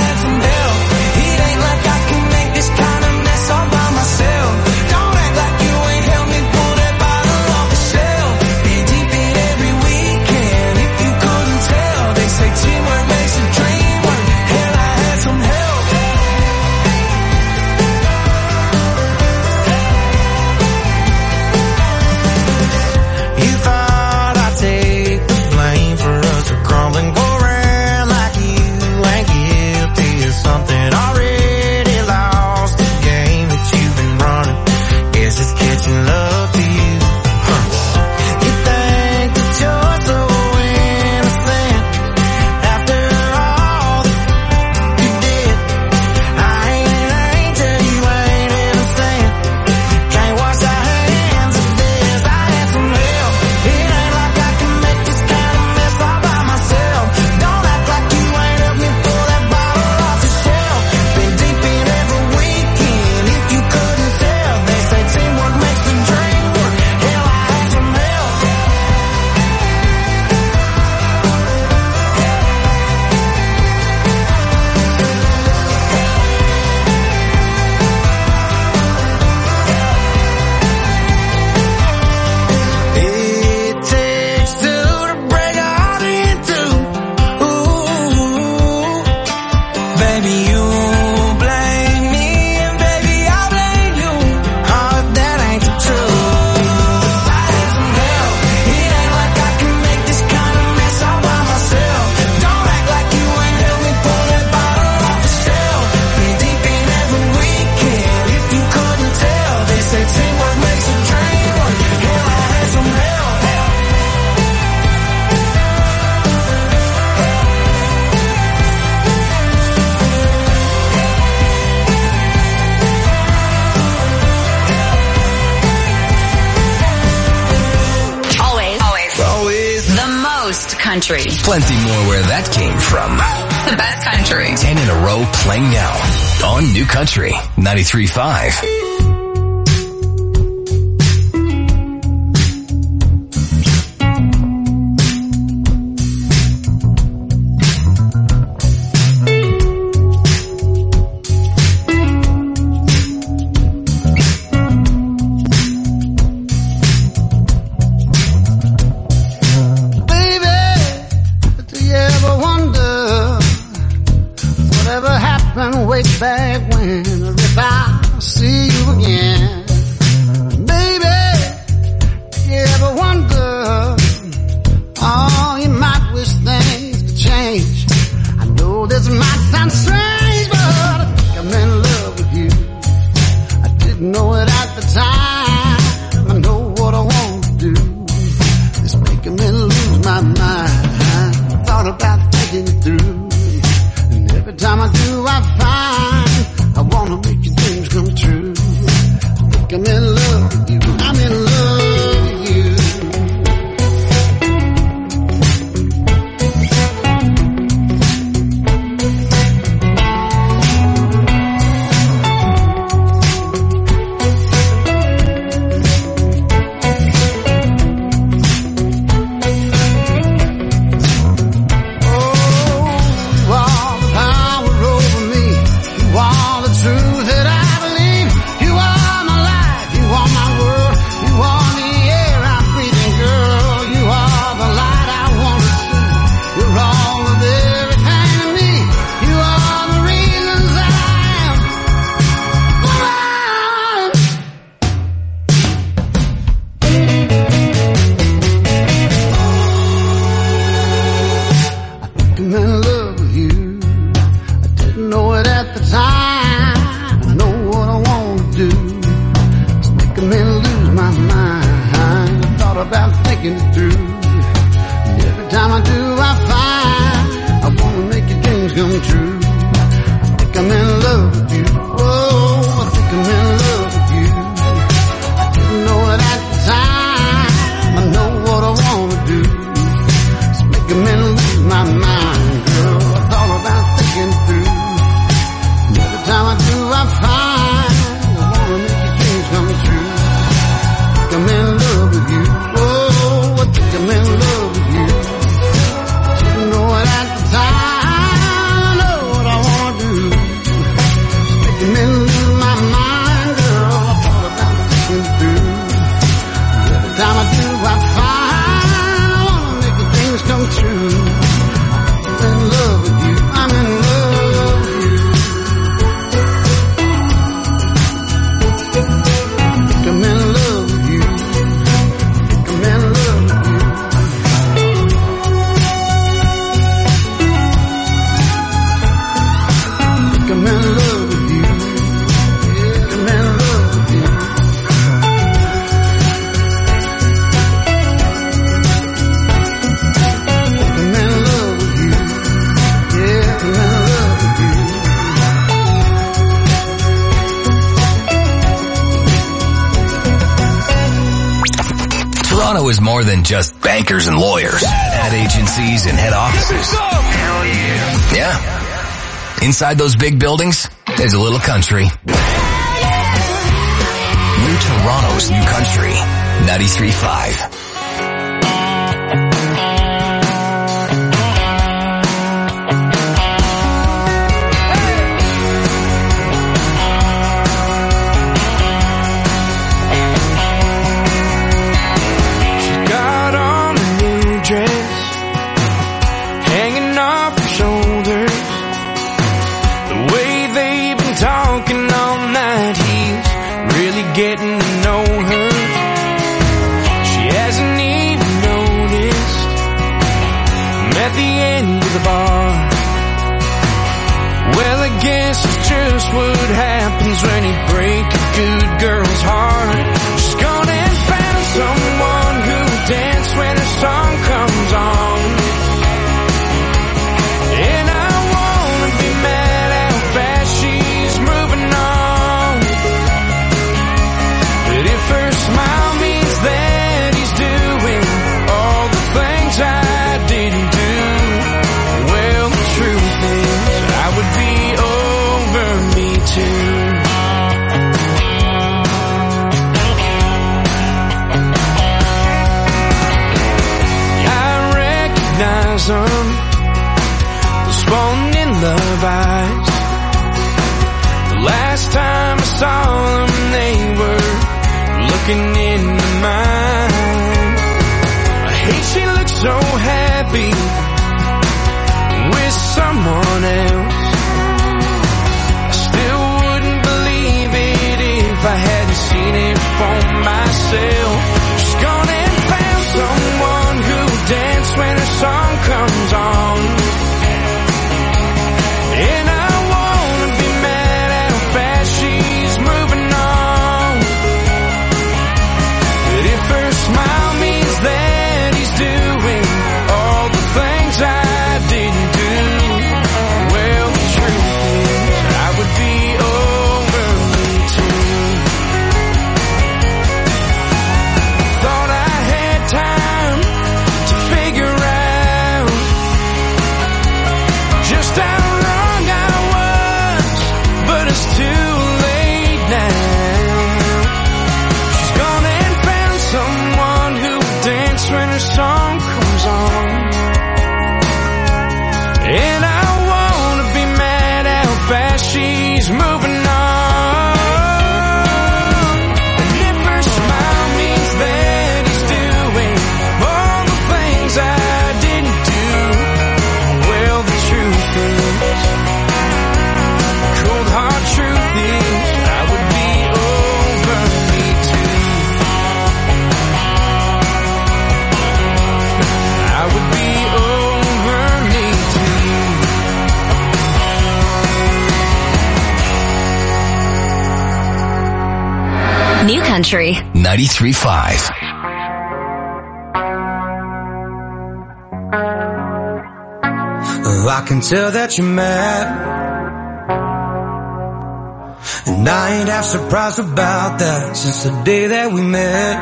country. Plenty more where that came from. The best country. Ten in a row playing now on New Country ninety-three point five. Way back when, or if I see you again, baby, you ever wonder, oh, you might wish things could change. I know this might sound strange, but I think I'm in love with you. I didn't know it at the time. I know what I want to do. It's making me lose my mind. I thought about thinking it through. Every time I do, I find I wanna make your dreams come true. I think I'm in love with you. I'm in love with you. Toronto is more than just bankers and lawyers, ad agencies and head offices. Hell yeah. Yeah. Inside those big buildings, there's a little country. New Toronto's New Country, ninety-three point five. Getting to know her. She hasn't even noticed. I'm at the end of the bar. Well, I guess it's just what happens when you break a good girl's heart. She's gone and found someone who'll dance when her song comes on. And I wanna be mad how fast she's moving on. But if her smile means that he's doing all the things I didn't looking into mine. I hate she looks so happy with someone else. I still wouldn't believe it if I hadn't seen it for myself. She's gone and found someone who'll dance when her song comes on. And I wanna be mad at how fast she's moving on. But if her smile means that he's doing all the things I didn't do, well, the truth is I would be over me too. Thought I had time to figure out just how wrong I was, but it's too late now. She's gone and found someone who will dance when her song comes on. And I wanna be mad at how fast she's moving on. And if her smile means that he's doing all the things I didn't do, well, the truth is, cold hard truth is, I would be over me too. I would be over me too. New Country. ninety-three point five. Oh, I can tell that you're mad, and I ain't half surprised about that since the day that we met.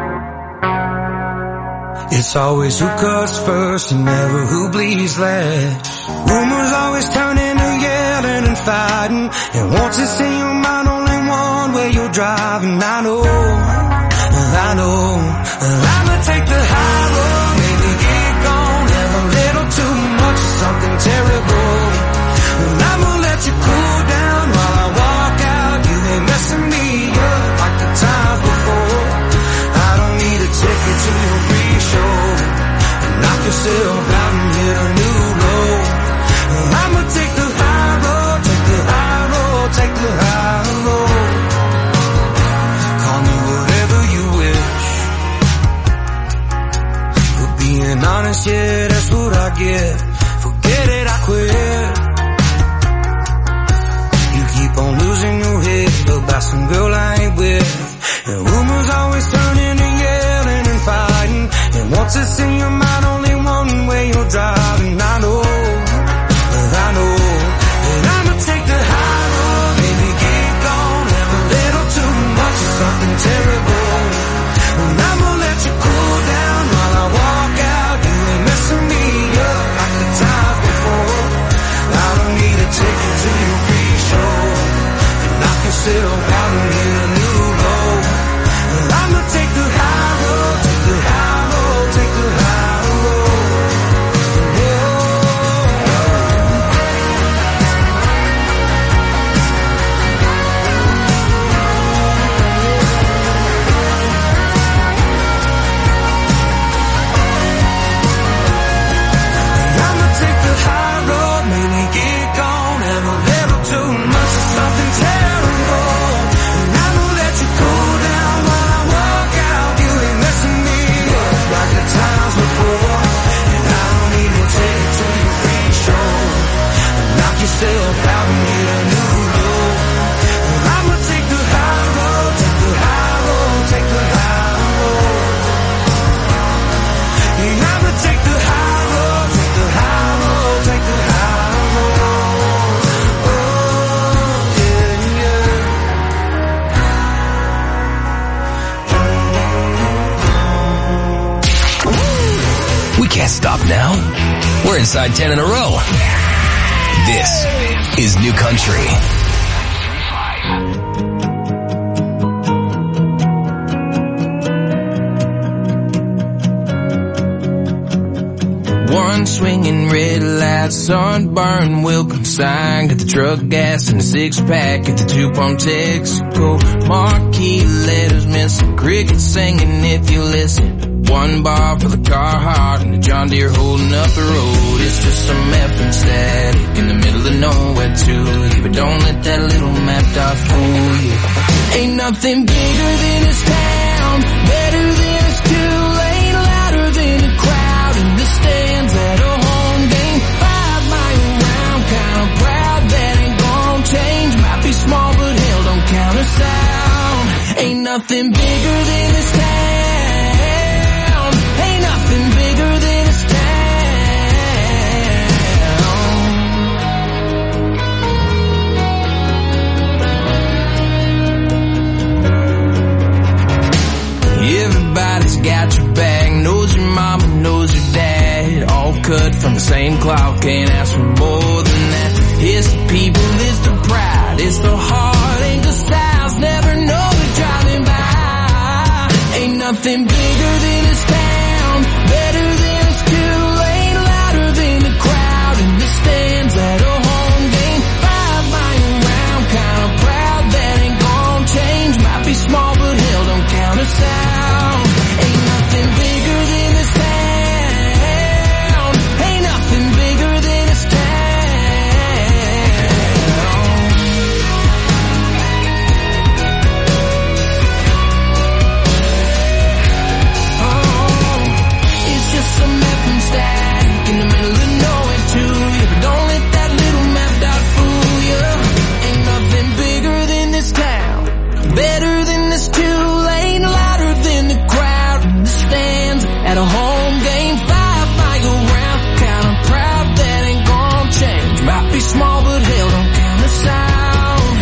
It's always who cuts first and never who bleeds last. Rumors always turn into yelling and fighting, and once it's in your mind only one way you're driving. I know, I know, I'ma take the high road, maybe get gone, have a little too much of something terrible. And I'ma let you cool down while I walk out. You ain't messing me up like the times before. I don't need a ticket to your free show. Knock yourself out and hit a new low. I'ma take the high road, take the high road, take the high road. Call me whatever you wish. For being honest, yeah, that's what I get. Forget it, I quit. You keep on losing your head about some girl I ain't with. And rumors always turn into yelling and fighting, and once it's in your mind only one way you're driving. I know, I know, and I'ma take the high road, maybe get gone, have a little too much of something terrible. And I'ma let you cool down while I walk out. You ain't messing me up like the times before. I don't need a ticket to your free show. Knock yourself out and hit a new low. I'ma take the high road, take the high road, take the high road. I'ma take the high road, maybe get gone, have a little too much of something terrible. And I'ma let you cool down while I walk out. You ain't messing me up like the times before. And I don't need no ticket to your free show. Knock yourself out and hit a new low. I'ma take the high road, take the high road, take the high road. And I'ma take the high road, take the high road, take the high road. Oh, yeah, yeah. We can't stop now. We're inside ten in a row. This is New Country. One swinging red light, sunburn will consign. Got the truck gas and the six pack at the two pump Texaco. Marquee letters, miss a cricket singing if you listen. One bar for the Carhartt and the John Deere holding up the road. It's just some effing static in the middle of nowhere to you. But don't let that little map dot fool you. Ain't nothing bigger than this town, better than it's too late, louder than a crowd in the stands at a home game. Five mile round, kinda proud that ain't gonna change. Might be small but hell don't count us out. Ain't nothing bigger than this town. Ain't nothing bigger than this town. Everybody's got your back, knows your mama, knows your dad. All cut from the same cloth, can't ask for more than that. It's the people, it's the pride, it's the heart, ain't the styles, never know they're driving by. Ain't nothing bigger than this town, better than it's too late, louder than the crowd in the stands at a home game. Five mile round, kinda proud that ain't gonna change. Might be small but hell don't count us out. Ain't nothing bigger than this town. Ain't nothing bigger than this town. Better than this two lane, louder than the crowd in the stands at a home game. Five mile round, kinda proud that ain't gonna change. Might be small but hell don't count us out.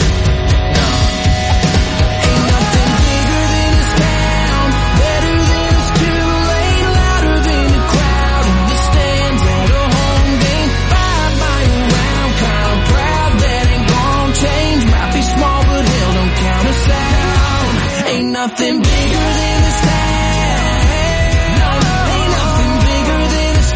Ain't nothing bigger than this town. Better than this two lane, louder than the crowd in the stands at a home game. Five mile round, kinda proud that ain't gonna change. Might be small but hell don't count us out. Ain't nothing bigger than this town. No, ain't nothing bigger than this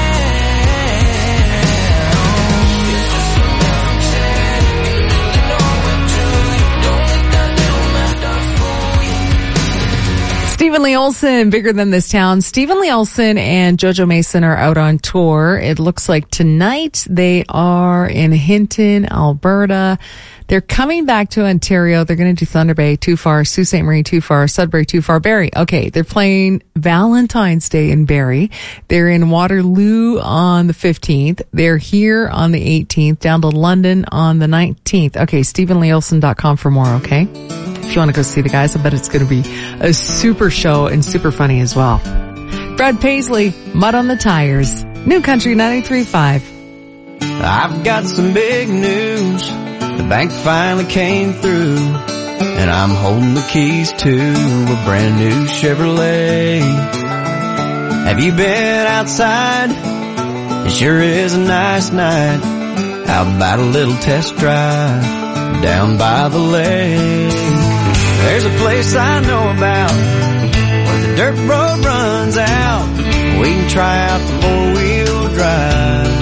town. Stephen Lee Olsen, Bigger Than This Town. Stephen Lee Olsen and JoJo Mason are out on tour. It looks like tonight they are in Hinton, Alberta. They're coming back to Ontario. They're going to do Thunder Bay, too far. Sault Ste. Marie, too far. Sudbury, too far. Barrie, okay. They're playing Valentine's Day in Barrie. They're in Waterloo on the fifteenth. They're here on the eighteenth, down to London on the nineteenth. Okay, stephen lee olsen dot com for more, okay? If you want to go see the guys, I bet it's going to be a super show and super funny as well. Brad Paisley, Mud on the Tires. New Country ninety-three point five. I've got some big news. The bank finally came through, and I'm holding the keys to a brand new Chevrolet. Have you been outside? It sure is a nice night. How about a little test drive down by the lake? There's a place I know about where the dirt road runs out. We can try out the four-wheel drive.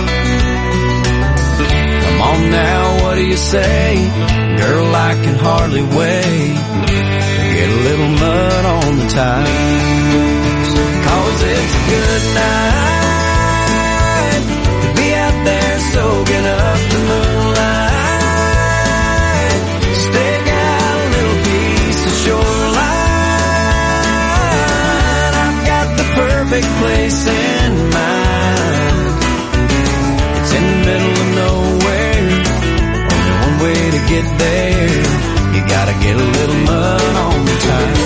Come on now, what do you say? Girl, I can hardly wait to get a little mud on the tires. Cause it's a good night to be out there soaking up the moonlight. Stake out a little piece of shoreline. I've got the perfect place in mind. It's in the middle of nowhere, only one way to get there. You gotta get a little mud on the tires.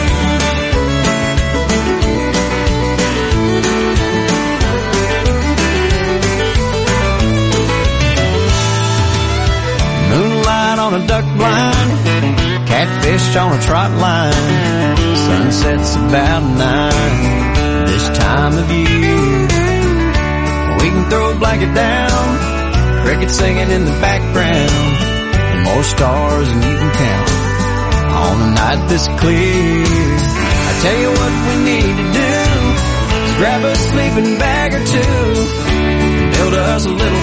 Moonlight on a duck blind, catfish on a trot line. Sunset's about nine this time of year. We can throw a blanket down, crickets singing in the background, and more stars than you can count on a night this clear. I tell you what we need to do is grab a sleeping bag or two, build us a little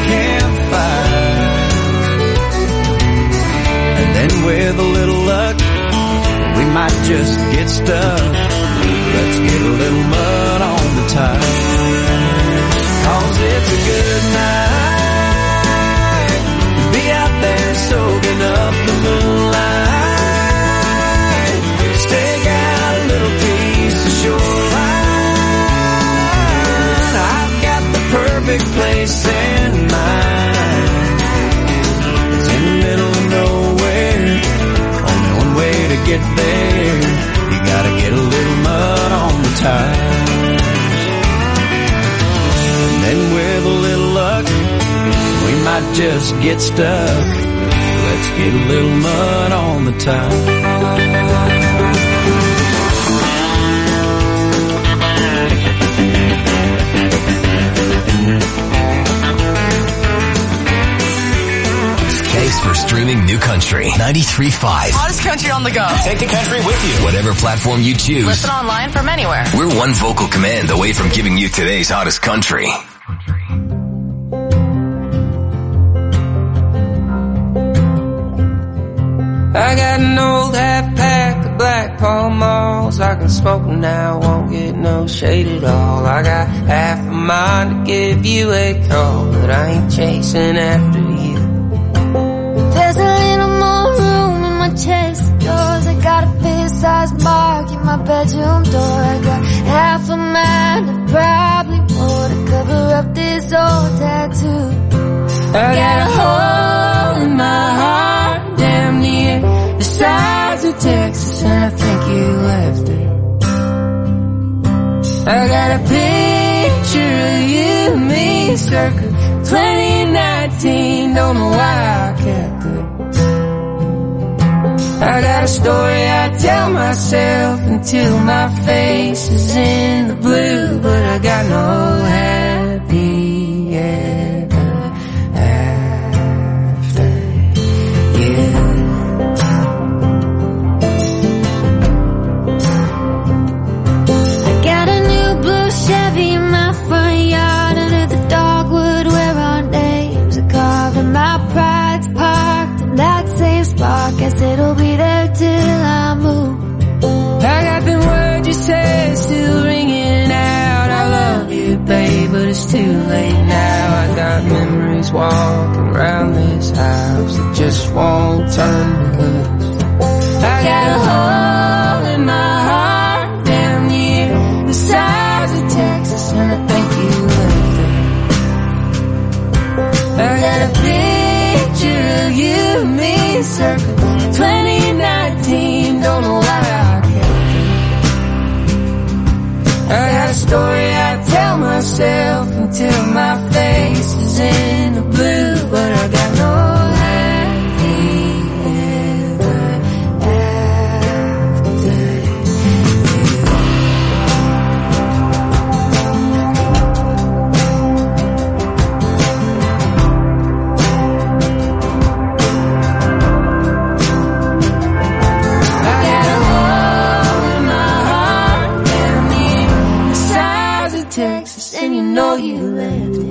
campfire, and then with a little luck we might just get stuck. Let's get a little mud on the tires. Cause it's a good night to be out there soaking up the moonlight. Stake out a little piece of shoreline. I've got the perfect place in mind. It's in the middle of nowhere. Only one way to get there. You gotta get a little mud on the tires. And then with a little luck, we might just get stuck. Let's get a little mud on the tires. Case for streaming New Country ninety-three point five. Hottest country on the go. Take the country with you. Whatever platform you choose. Listen online from anywhere. We're one vocal command away from giving you today's hottest country. I got an old half pack of Black Pall Malls. I can smoke them now, won't get no shade at all. I got half a mind to give you a call, but I ain't chasing after you. There's a little more room in my chest of drawers. I got a big-sized mark in my bedroom door. I got half a mind and probably more to cover up this old tattoo. I got a hole in my heart, damn near the size of Texas, and I think you left it. I got a picture of you and me circa twenty nineteen, don't know why I kept it. I got a story I tell myself until my face is in the blue, but I got no happy ever after you. I got a new blue Chevy in my front yard under the dogwood where our names are carved, and my pride's parked in that same spot. Guess it'll be there till I move. I got them words you say still ringing out. I love you, babe, but it's too late now. I got memories walking around this house that just won't turn me loose. I got a hole in my heart down near the size of Texas, and I think you left it. I got a picture of you and me circa twenty nineteen, don't know why I kept it. I got a story I tell myself until my face is in the blue, but I got no happy ever after Texas, and you know you left it.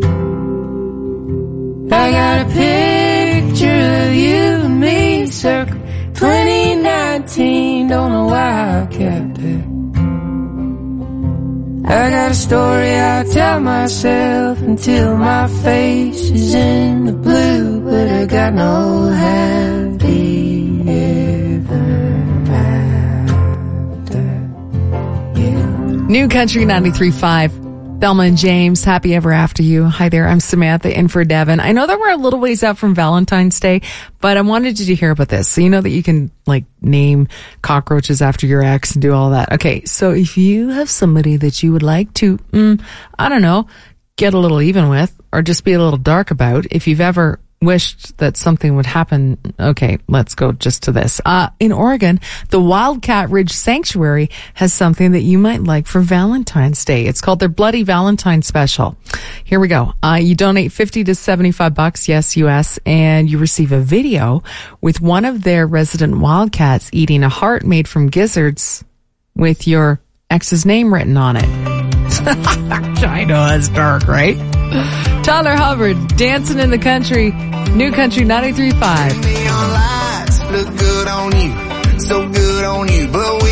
I got a picture of you and me circa twenty nineteen, don't know why I kept it. I got a story I tell myself until my face is in the blue, but I got no happy ever after you. New Country ninety-three point five. Thelma and James, happy ever after you. Hi there, I'm Samantha in for Devin. I know that we're a little ways out from Valentine's Day, but I wanted you to hear about this. So you know that you can like name cockroaches after your ex and do all that. Okay, so if you have somebody that you would like to, mm, I don't know, get a little even with or just be a little dark about, if you've ever wished that something would happen. Okay, let's go just to this. Uh, in Oregon, the Wildcat Ridge Sanctuary has something that you might like for Valentine's Day. It's called their Bloody Valentine Special. Here we go. Uh, you donate fifty to seventy-five bucks, yes, U S, and you receive a video with one of their resident wildcats eating a heart made from gizzards with your ex's name written on it. I know that's dark, right? Tyler Hubbard, Dancing in the Country, New Country ninety-three point five. Neon lights look good on you. look so good on you, but